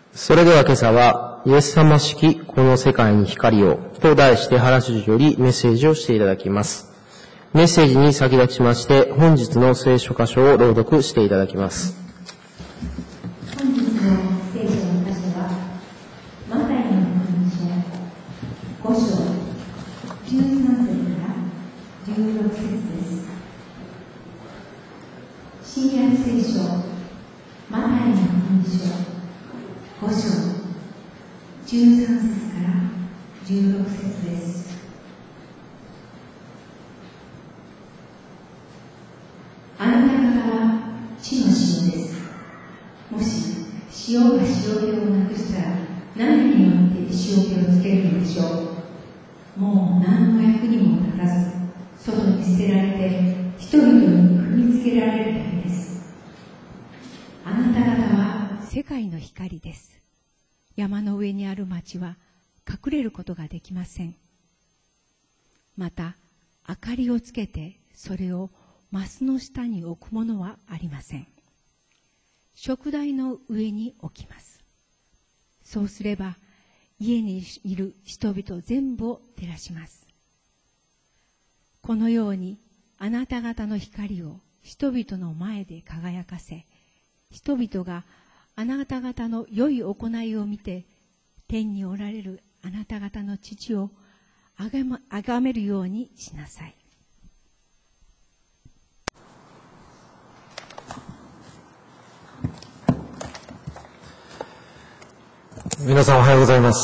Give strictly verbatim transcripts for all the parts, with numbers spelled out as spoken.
それでは今朝は、イエス様式この世界に光をと題して原主よりメッセージをしていただきます。メッセージに先立ちまして、本日の聖書箇所を朗読していただきます。 本日の聖書の箇所は、マタイの福音書ご章じゅうさん節からじゅうろく節です。新約聖書マタイの福音書ご章じゅうさん節からじゅうろく節です。あなた方は地の塩です。もし塩が塩気をなくしたら何によって塩気をつけるのでしょう。もう何の役にも立たず、外に捨てられて人々に踏みつけられるだけです。あなた方は世界の光です。山の上にある町は隠れることができません。また明かりをつけてそれをマスの下に置くものはありません。食台の上に置きます。そうすれば家にいる人々全部を照らします。このようにあなた方の光を人々の前で輝かせ、人々があなた方の良い行いを見て、天におられるあなた方の父をあがま、あがめるようにしなさい。 皆さんおはようございます。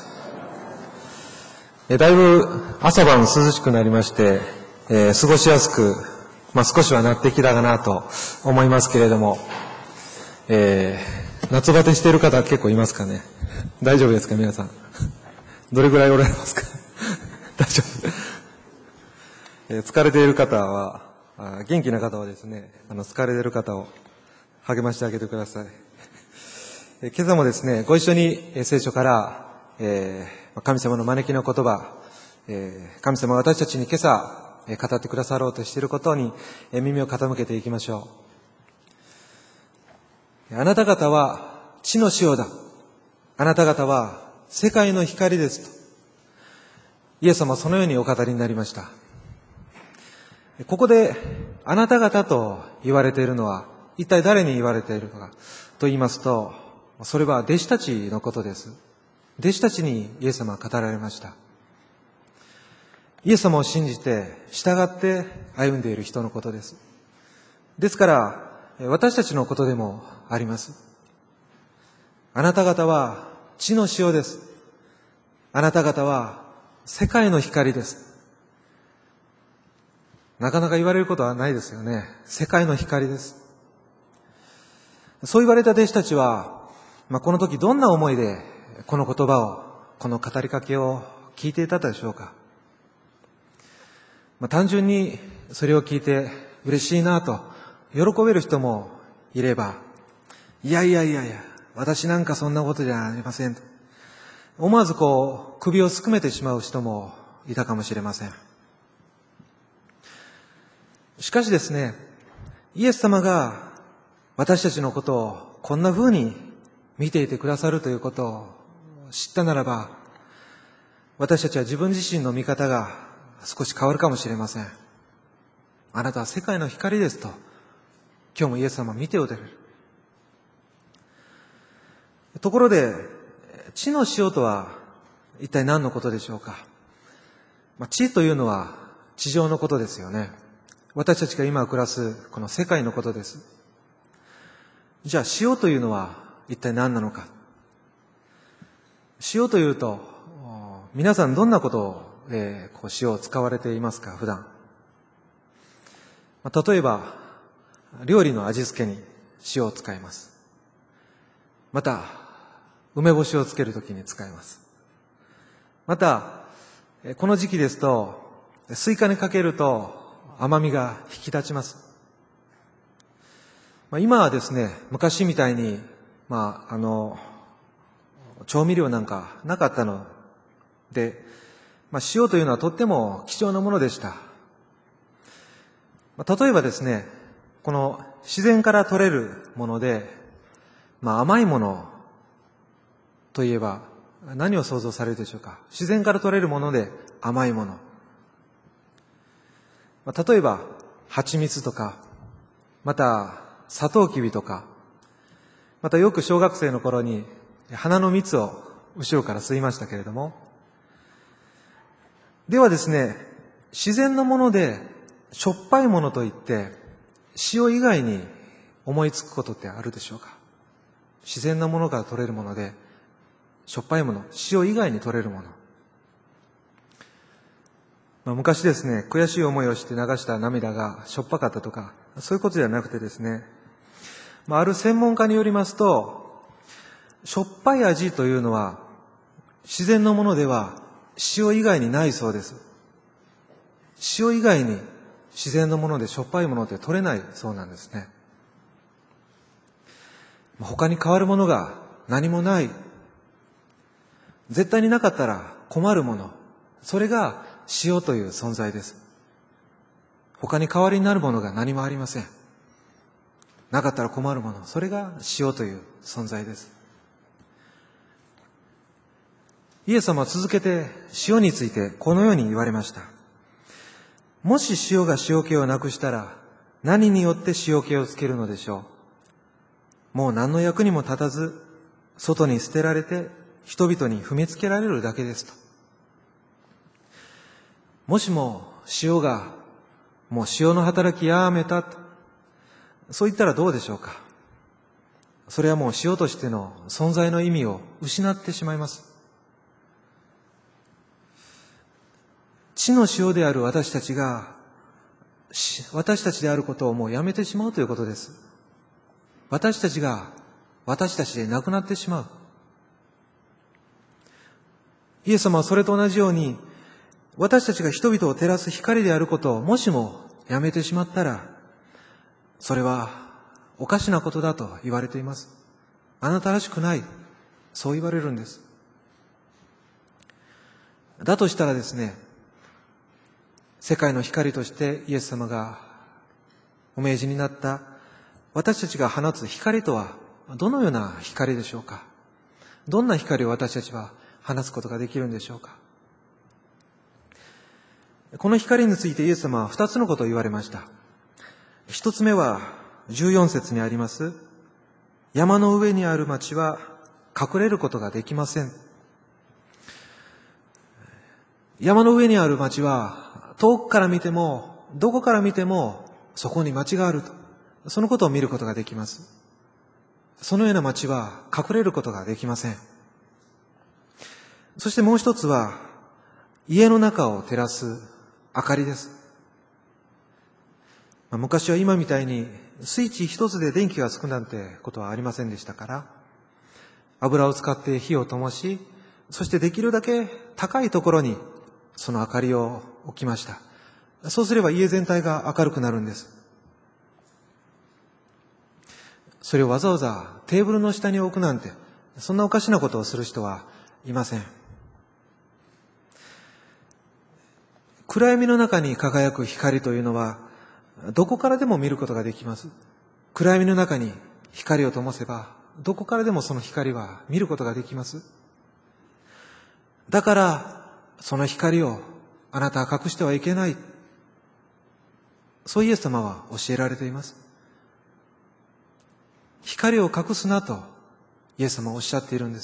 えだいぶ朝晩涼しくなりまして、えー、過ごしやすく、まあ、少しはなってきたかなと思いますけれども、えー、夏バテしている方結構いますかね。大丈夫ですか皆さん。どれぐらいおられますか大丈夫、えー、疲れている方は、あ元気な方はですね、あの疲れている方を励ましてあげてください。えー、今朝もですね、ご一緒に、えー、聖書から、えー、神様の招きの言葉、えー、神様が私たちに今朝、えー、語ってくださろうとしていることに、えー、耳を傾けていきましょう。あなた方は地の塩だ。あなた方は世界の光ですと。イエス様はそのようにお語りになりました。ここであなた方と言われているのは一体誰に言われているのかと言いますと、それは弟子たちのことです。弟子たちにイエス様は語られました。イエス様を信じて従って歩んでいる人のことです。ですから私たちのことでもあります。あなた方は地の塩です。あなた方は世界の光です。なかなか言われることはないですよね。世界の光です。そう言われた弟子たちは、まあ、この時どんな思いでこの言葉を、この語りかけを聞いていたでしょうか。まあ、単純にそれを聞いて嬉しいなと喜べる人もいれば、いやいやいやいや、私なんかそんなことじゃありませんと思わずこう首をすくめてしまう人もいたかもしれません。しかしですね、イエス様が私たちのことをこんな風に見ていてくださるということを知ったならば、私たちは自分自身の見方が少し変わるかもしれません。あなたは世界の光ですと今日もイエス様は見ておられる。ところで地の塩とは一体何のことでしょうか。まあ、地というのは地上のことですよね。私たちが今暮らすこの世界のことです。じゃあ塩というのは一体何なのか。塩というと皆さんどんなことを、えー、こう塩を使われていますか普段。まあ、例えば料理の味付けに塩を使います。また梅干しをつけるときに使います。またこの時期ですとスイカにかけると甘みが引き立ちます。まあ、今はですね、昔みたいに、まあ、あの調味料なんかなかったので、まあ、塩というのはとっても貴重なものでした。まあ、例えばですね、この自然から取れるもので、まあ、甘いものといえば何を想像されるでしょうか。自然から取れるもので甘いもの。例えば、蜂蜜とか、また、サトウキビとか、またよく小学生の頃に花の蜜を後ろから吸いましたけれども、ではですね、自然のものでしょっぱいものといって、塩以外に思いつくことってあるでしょうか。自然なものから取れるもので、しょっぱいもの、塩以外に取れるもの。まあ、昔ですね、悔しい思いをして流した涙がしょっぱかったとか、そういうことではなくてですね、まあ、ある専門家によりますと、しょっぱい味というのは、自然のものでは塩以外にないそうです。塩以外に自然のものでしょっぱいものって取れないそうなんですね。他に変わるものが何もない。絶対になかったら困るもの。それが塩という存在です。他に代わりになるものが何もありません。なかったら困るもの。それが塩という存在です。イエス様は続けて塩についてこのように言われました。もし塩が塩気をなくしたら何によって塩気をつけるのでしょう。もう何の役にも立たず、外に捨てられて人々に踏みつけられるだけですと。もしも塩がもう塩の働きやめたと、そう言ったらどうでしょうか。それはもう塩としての存在の意味を失ってしまいます。地の塩である私たちが、私たちであることをもうやめてしまうということです。私たちが私たちでなくなってしまう。イエス様はそれと同じように、私たちが人々を照らす光であることをもしもやめてしまったら、それはおかしなことだと言われています。あなたらしくない。そう言われるんです。だとしたらですね、世界の光としてイエス様がお命じになった私たちが放つ光とはどのような光でしょうか。どんな光を私たちは放つことができるんでしょうか。この光についてイエス様は二つのことを言われました。一つ目はじゅうよん節にあります。山の上にある町は隠れることができません。山の上にある町は遠くから見てもどこから見てもそこに町があると、そのことを見ることができます。そのような町は隠れることができません。そしてもう一つは家の中を照らす明かりです。昔は今みたいにスイッチ一つで電気がつくなんてことはありませんでしたから、油を使って火を灯し、そしてできるだけ高いところにその明かりを置きました。そうすれば家全体が明るくなるんです。それをわざわざテーブルの下に置くなんて、そんなおかしなことをする人はいません。暗闇の中に輝く光というのはどこからでも見ることができます。暗闇の中に光を灯せばどこからでもその光は見ることができます。だからその光をあなたは隠してはいけない、そうイエス様は教えられています。光を隠すなとイエス様はおっしゃっているんです。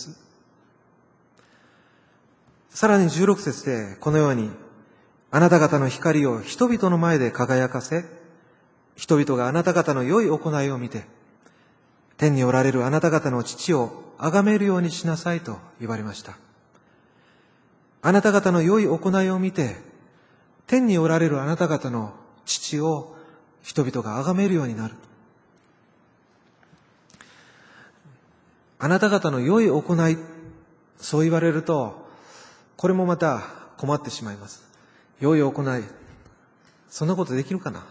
さらにじゅうろく節でこのように、あなた方の光を人々の前で輝かせ、人々があなた方の良い行いを見て、天におられるあなた方の父を崇めるようにしなさいと言われました。あなた方の良い行いを見て、天におられるあなた方の父を人々が崇めるようになる。あなた方の良い行い、そう言われると、これもまた困ってしまいます。良い行い、そんなことできるかな。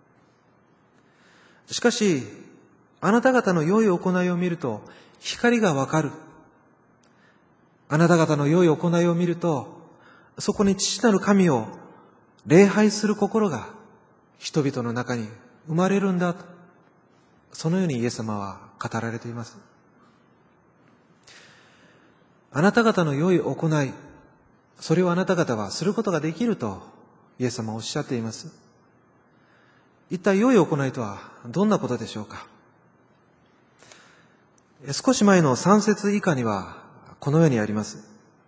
しかし、あなた方の良い行いを見ると光がわかる。あなた方の良い行いを見ると、そこに父なる神を礼拝する心が人々の中に生まれるんだと、そのようにイエス様は語られています。 あなた方の良い行い、それをあなた方はすることができるとイエス様はおっしゃっています。一体良い行いとはどんなことでしょうか。少し前のさん節以下にはこのようにあります。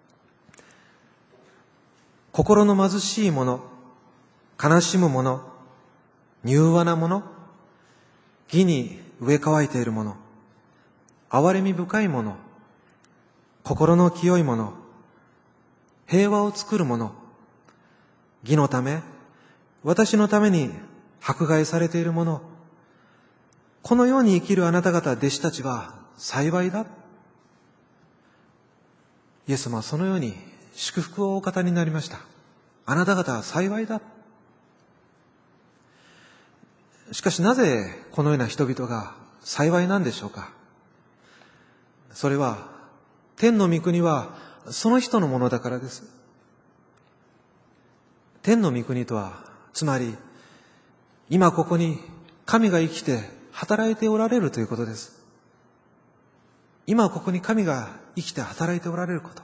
心の貧しい者、悲しむ者、柔和な者、義に植え乾いている者、憐れみ深い者、心の清い者、平和を作る者、義のため、私のために迫害されている者、このように生きるあなた方弟子たちは幸いだ。イエス様はそのように祝福をお語りになりました。あなた方は幸いだ。しかしなぜこのような人々が幸いなんでしょうか。それは天の御国はその人のものだからです。天の御国とはつまり今ここに神が生きて働いておられるということです。今ここに神が生きて働いておられること。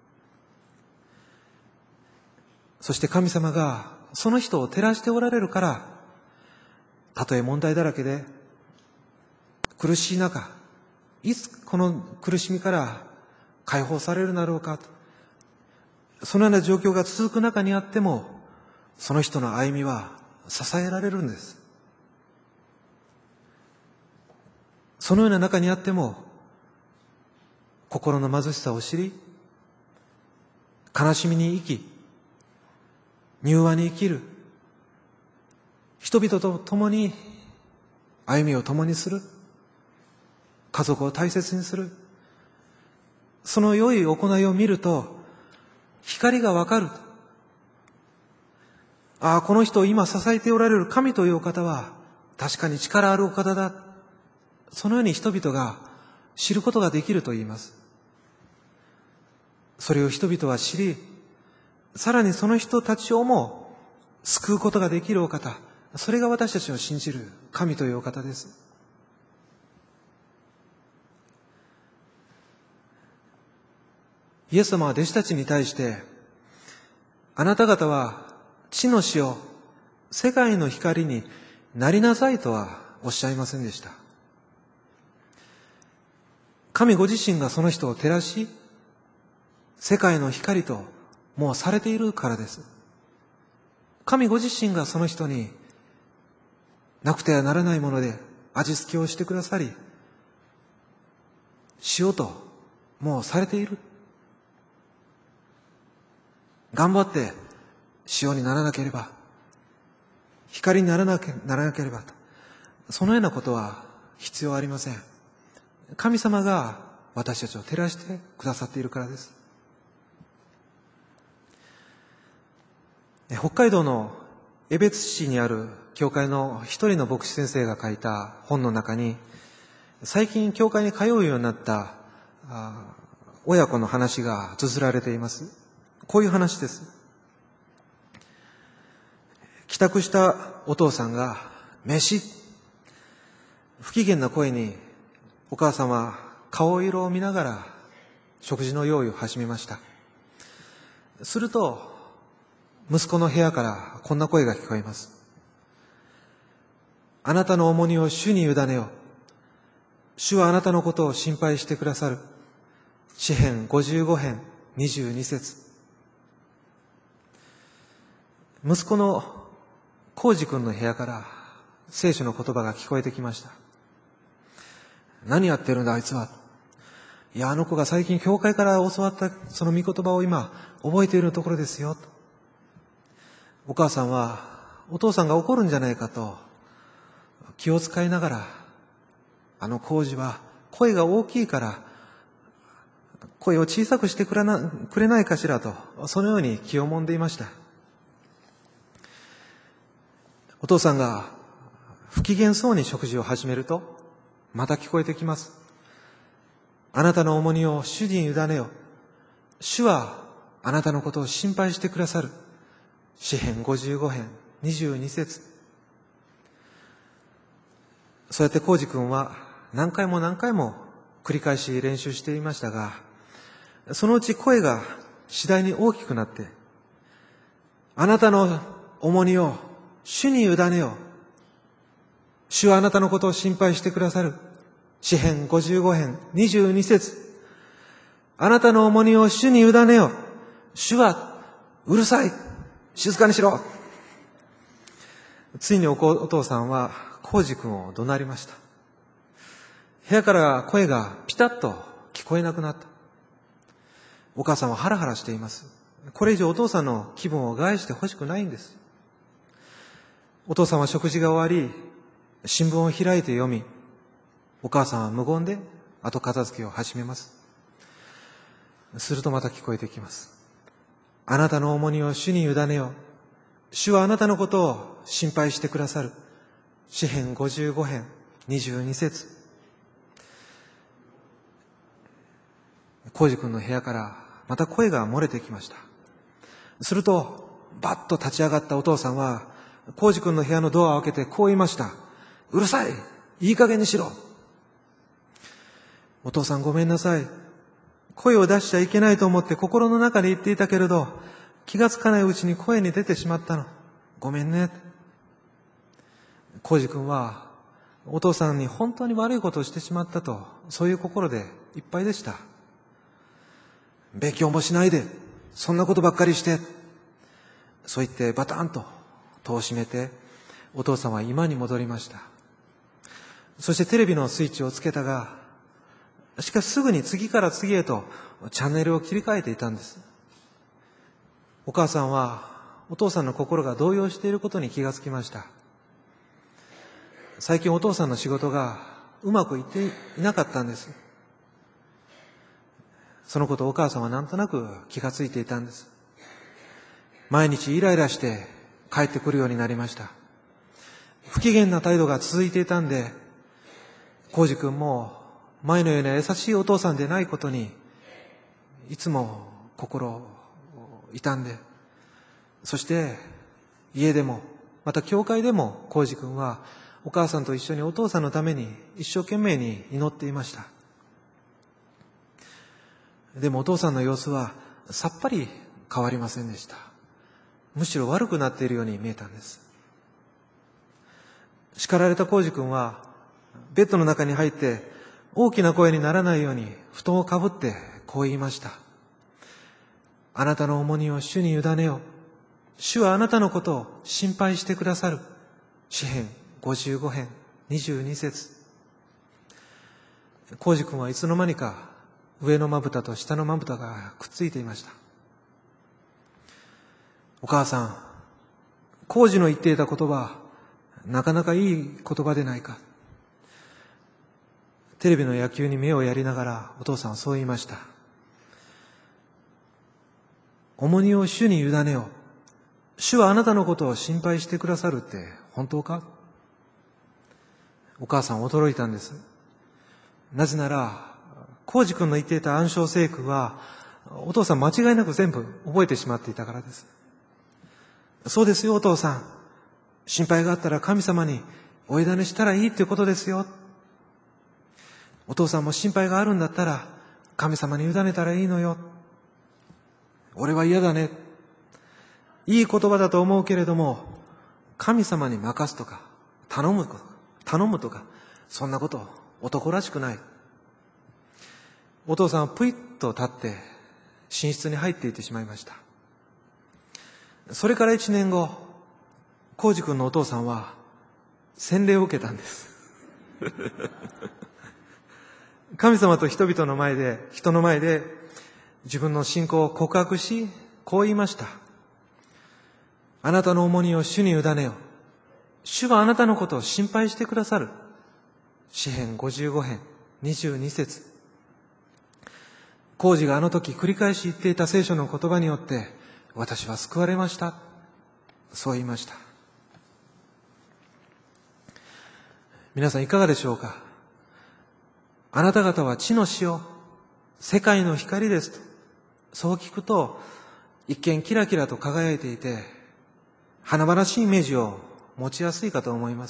そして神様がその人を照らしておられるから、たとえ問題だらけで苦しい中、いつこの苦しみから解放されるだろうか、そのような状況が続く中にあっても、その人の歩みは支えられるんです。そのような中にあっても、心の貧しさを知り、悲しみに生き、柔和に生きる、人々と共に歩みを共にする、家族を大切にする、その良い行いを見ると光がわかる。ああ、この人を今支えておられる神というお方は確かに力あるお方だ。そのように人々が知ることができると言います。それを人々は知り、さらにその人たちをも救うことができるお方、それが私たちの信じる神というお方です。イエス様は弟子たちに対して、あなた方は地の塩、世界の光になりなさいとはおっしゃいませんでした。神ご自身がその人を照らし、世界の光ともうされているからです。神ご自身がその人になくてはならないもので味付けをしてくださり、塩ともうされている。頑張って塩にならなければ、光にならなけ、ならなければと、そのようなことは必要ありません。神様が私たちを照らしてくださっているからです。北海道の江別市にある教会の一人の牧師先生が書いた本の中に、最近教会に通うようになった親子の話が綴られています。こういう話です。帰宅したお父さんが飯、不機嫌な声にお母さんは顔色を見ながら食事の用意を始めました。すると息子の部屋からこんな声が聞こえます。あなたの重荷を主に委ねよう。主はあなたのことを心配してくださる。詩編ごじゅうご編にじゅうに節。息子の浩二君の部屋から聖書の言葉が聞こえてきました。何やってるんだあいつは。いや、あの子が最近教会から教わったその御言葉を今覚えているところですよ。お母さんはお父さんが怒るんじゃないかと気を使いながら、あの浩二は声が大きいから声を小さくしてくれな、くれないかしらと、そのように気をもんでいました。お父さんが不機嫌そうに食事を始めると、また聞こえてきます。あなたの重荷を主に委ねよ。主はあなたのことを心配してくださる。詩編ごじゅうご編にじゅうに節。そうやって浩二君は何回も何回も繰り返し練習していましたが、 そのうち声が次第に大きくなって、あなたの重荷を主に委ねよう。主はあなたのことを心配してくださる。詩編ごじゅうご編にじゅうに節。あなたの重荷を主に委ねよう。主はうるさい。静かにしろ。ついにお父さんは浩二君を怒鳴りました。部屋から声がピタッと聞こえなくなった。お母さんはハラハラしています。これ以上お父さんの気分を害してほしくないんです。お父さんは食事が終わり、新聞を開いて読み、お母さんは無言で後片付けを始めます。するとまた聞こえてきます。あなたの重荷を主に委ねよう。主はあなたのことを心配してくださる。詩編ごじゅうご編にじゅうに節。浩二君の部屋からまた声が漏れてきました。するとバッと立ち上がったお父さんは浩二君の部屋のドアを開けてこう言いました。うるさい、いい加減にしろ。お父さんごめんなさい。声を出しちゃいけないと思って心の中で言っていたけれど、気がつかないうちに声に出てしまったの。ごめんね。浩二君はお父さんに本当に悪いことをしてしまったと、そういう心でいっぱいでした。勉強もしないで、そんなことばっかりして。そう言ってバタンと戸を閉めて、お父さんは居間に戻りました。そしてテレビのスイッチをつけたが、しかしすぐに次から次へとチャンネルを切り替えていたんです。お母さんはお父さんの心が動揺していることに気がつきました。最近お父さんの仕事がうまくいっていなかったんです。そのことをお母さんはなんとなく気がついていたんです。毎日イライラして帰ってくるようになりました。不機嫌な態度が続いていたんで、浩二君も前のような優しいお父さんでないことにいつも心を痛んで、そして家でもまた教会でも浩二君はお母さんと一緒にお父さんのために一生懸命に祈っていました。でもお父さんの様子はさっぱり変わりませんでした。むしろ悪くなっているように見えたんです。叱られた浩二君はベッドの中に入って大きな声にならないように布団をかぶってこう言いました。あなたの重荷を主に委ねよう。主はあなたのことを心配してくださる。詩編ごじゅうご編にじゅうに節。浩二君はいつの間にか上のまぶたと下のまぶたがくっついていました。お母さん、浩二の言っていた言葉、なかなかいい言葉でないか。テレビの野球に目をやりながらお父さんはそう言いました。重荷を主に委ねよう。主はあなたのことを心配してくださるって本当か？お母さん驚いたんです。なぜなら、浩二君の言っていた暗唱聖句は、お父さん間違いなく全部覚えてしまっていたからです。そうですよお父さん。心配があったら神様にお委ねしたらいいっていうことですよ。お父さんも心配があるんだったら神様に委ねたらいいのよ。俺は嫌だね。いい言葉だと思うけれども、神様に任すとか頼むとか頼むとかそんなこと男らしくない。お父さんはぷいっと立って寝室に入っていってしまいました。それから一年後、浩二君のお父さんは洗礼を受けたんです神様と人々の前で人の前で自分の信仰を告白し、こう言いました。あなたの重荷を主に委ねよ。主はあなたのことを心配してくださる。詩編ごじゅうご編にじゅうに節。浩二があの時繰り返し言っていた聖書の言葉によって私は救われました。そう言いました。皆さんいかがでしょうか。あなた方は地の塩、世界の光ですと、そう聞くと一見キラキラと輝いていて華々しいイメージを持ちやすいかと思います。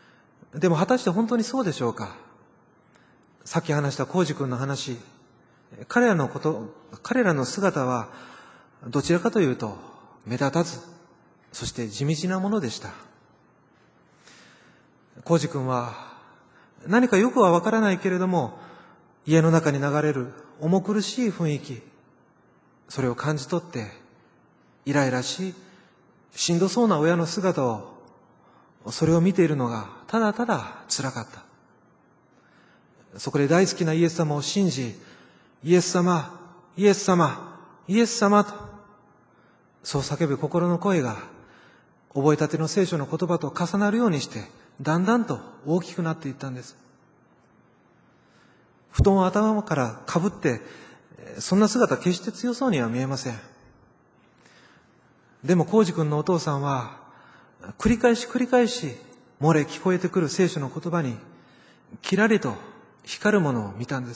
でも果たして本当にそうでしょうか。さっき話した浩二君の話、 彼らのこと、彼らの姿はどちらかというと目立たず、そして地道なものでした。浩二君は何かよくはわからないけれども、家の中に流れる重苦しい雰囲気、それを感じ取って、イライラし、しんどそうな親の姿を、それを見ているのがただただ辛かった。そこで大好きなイエス様を信じ、イエス様、イエス様、イエス様と、そう叫ぶ心の声が、覚えたての聖書の言葉と重なるようにして、だんだんと大きくなっていったんです。布団を頭からかぶって、そんな姿決して強そうには見えません。でも浩二君のお父さんは、繰り返し繰り返し、漏れ聞こえてくる聖書の言葉に、きらりと光るものを見たんです。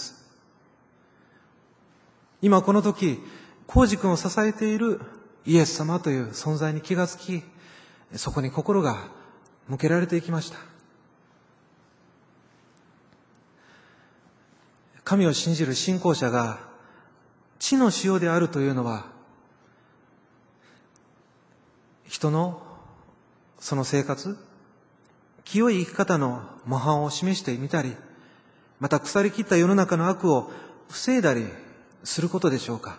今この時、浩二君を支えているイエス様という存在に気がつき、そこに心が向けられていきました。神を信じる信仰者が地の塩であるというのは、人のその生活、清い生き方の模範を示してみたり、また腐りきった世の中の悪を防いだりすることでしょうか。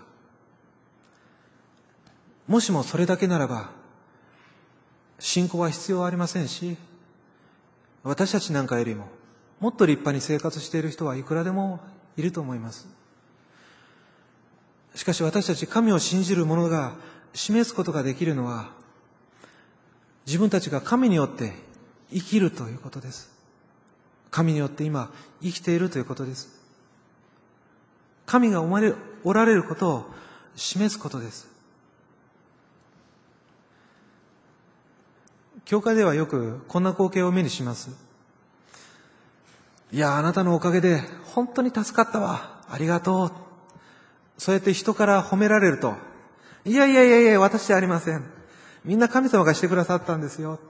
もしもそれだけならば、信仰は必要ありませんし、私たちなんかよりももっと立派に生活している人はいくらでもいると思います。しかし私たち神を信じる者が示すことができるのは、自分たちが神によって生きるということです。神によって今生きているということです。神がおられることを示すことです。教会ではよくこんな光景を目にします。いや、あなたのおかげで本当に助かったわ。ありがとう。そうやって人から褒められると、いやいやいやいや、私じゃありません。みんな神様がしてくださったんですよ。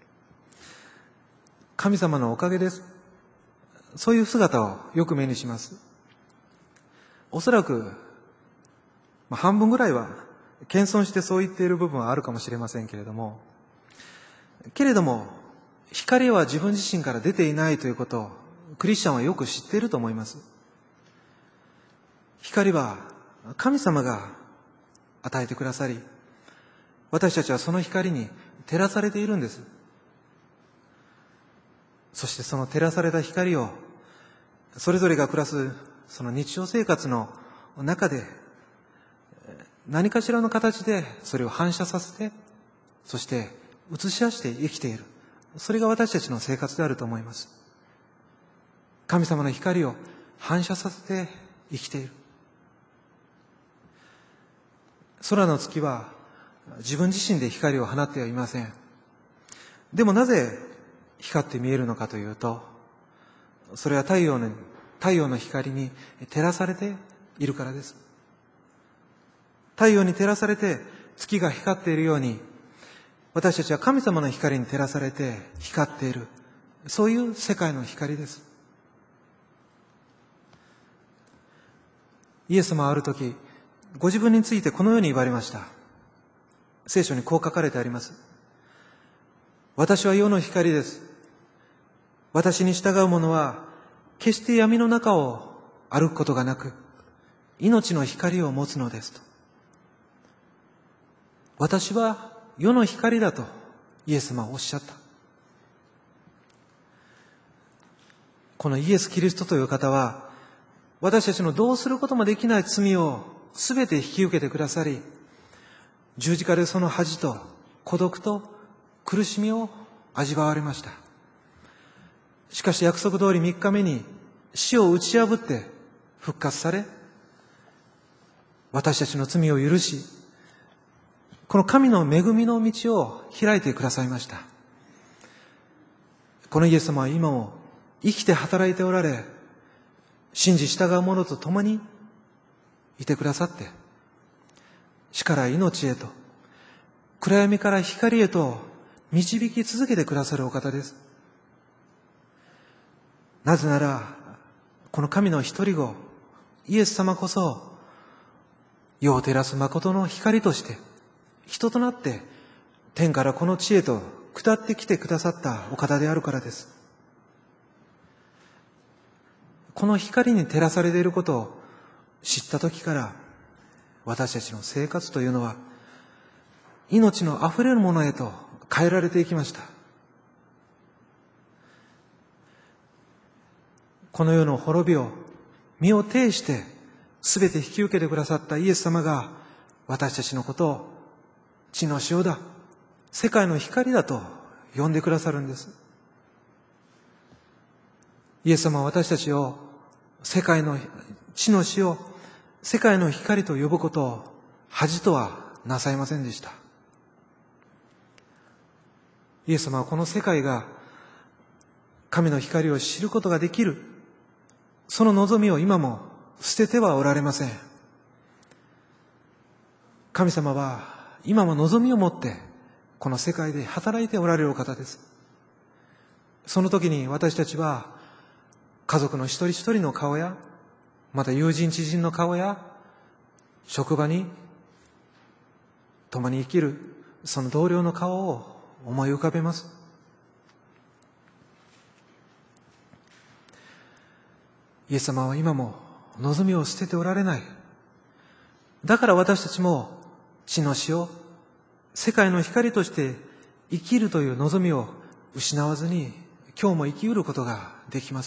神様のおかげです。そういう姿をよく目にします。おそらく、まあ、半分ぐらいは謙遜してそう言っている部分はあるかもしれませんけれども、けれども、光は自分自身から出ていないということをクリスチャンはよく知っていると思います。光は神様が与えてくださり、私たちはその光に照らされているんです。そしてその照らされた光を、それぞれが暮らすその日常生活の中で、何かしらの形でそれを反射させて、そして映し出して生きている。それが私たちの生活であると思います。神様の光を反射させて生きている。空の月は自分自身で光を放ってはいません。でもなぜ光って見えるのかというと、それは太陽の、太陽の光に照らされているからです。太陽に照らされて月が光っているように、私たちは神様の光に照らされて光っている。そういう世界の光です。イエス様はある時、ご自分についてこのように言われました。聖書にこう書かれてあります。私は世の光です。私に従う者は決して闇の中を歩くことがなく、命の光を持つのですと。私は世の光だとイエス様はおっしゃった。このイエス・キリストという方は、私たちのどうすることもできない罪をすべて引き受けてくださり、十字架でその恥と孤独と苦しみを味わわれました。しかし約束通り三日目に死を打ち破って復活され、私たちの罪を許し、この神の恵みの道を開いてくださいました。このイエス様は今も生きて働いておられ、信じ従う者と共にいてくださって、死から命へと、暗闇から光へと導き続けてくださるお方です。なぜなら、この神の一人子、 イエス様こそ、世を照らす誠の光として、人となって天からこの地へと下ってきてくださったお方であるからです。この光に照らされていることを知った時から、私たちの生活というのは、命のあふれるものへと変えられていきました。この世の滅びを身を挺して全て引き受けてくださったイエス様が、私たちのことを地の塩だ、世界の光だと呼んでくださるんです。イエス様は私たちを世界の地の塩、世界の光と呼ぶことを恥とはなさいませんでした。イエス様はこの世界が神の光を知ることができる、その望みを今も捨ててはおられません。神様は今も望みを持ってこの世界で働いておられるお方です。その時に私たちは家族の一人一人の顔や、また友人知人の顔や、職場に共に生きるその同僚の顔を思い浮かべます。イエス様は今も望みを捨てておられない。だから私たちも地の塩、世界の光として生きるという望みを失わずに、今日も生きうることができます。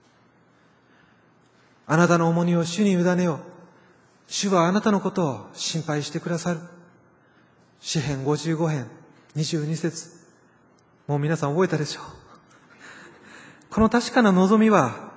あなたの重荷を主に委ねよう。主はあなたのことを心配してくださる。詩編ごじゅうご編にじゅうに節。もう皆さん覚えたでしょう。この確かな望みは、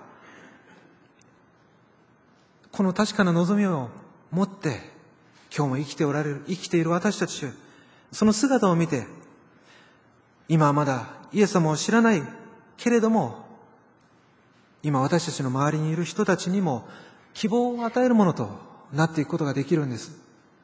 この確かな望みを持って今日も生きておられる、生きている私たち、その姿を見て、今はまだイエス様を知らないけれども、今私たちの周りにいる人たちにも希望を与えるものとなっていくことができるんです。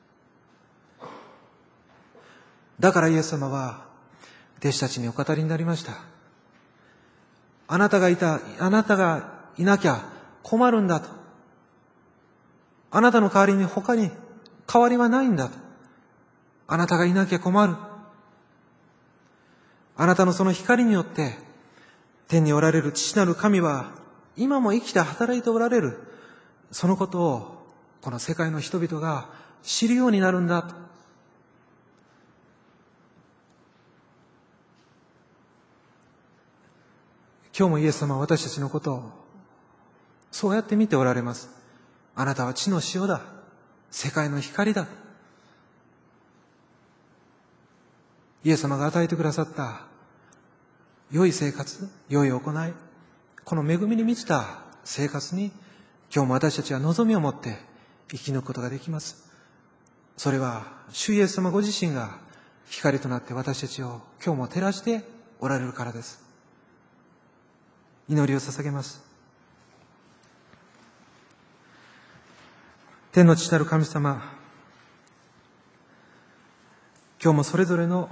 だからイエス様は弟子たちにお語りになりました。あなたがいた、あなたがいなきゃ困るんだと。あなたの代わりに他に代わりはないんだと。あなたがいなきゃ困る。あなたのその光によって天におられる父なる神は今も生きて働いておられる。そのことをこの世界の人々が知るようになるんだと。今日もイエス様は私たちのことをそうやって見ておられます。あなたは地の塩だ。世界の光だ。イエス様が与えてくださった良い生活、良い行い、この恵みに満ちた生活に今日も私たちは望みを持って生き抜くことができます。それは主イエス様ご自身が光となって私たちを今日も照らしておられるからです。祈りを捧げます。天の父なる神様、今日もそれぞれの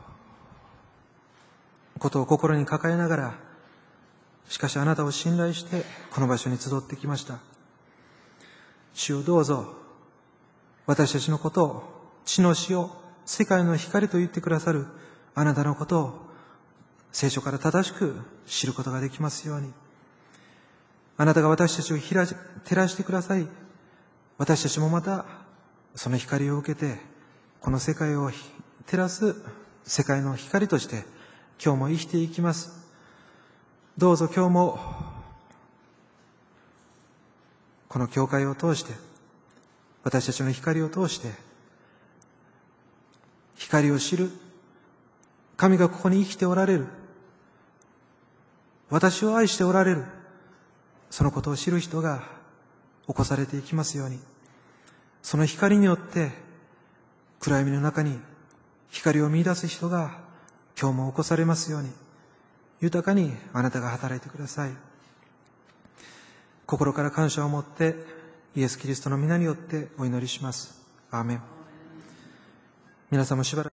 ことを心に抱えながら、しかしあなたを信頼してこの場所に集ってきました。主をどうぞ私たちのことを地の塩、世界の光と言ってくださるあなたのことを聖書から正しく知ることができますように。あなたが私たちを照らしてください。私たちもまたその光を受けてこの世界を照らす世界の光として今日も生きていきます。どうぞ今日もこの教会を通して、私たちの光を通して光を知る、神がここに生きておられる、私を愛しておられる、そのことを知る人が起こされていきますように。その光によって暗闇の中に光を見出す人が今日も起こされますように。豊かにあなたが働いてください。心から感謝を持ってイエス・キリストの皆によってお祈りします。アーメン。皆様しばらく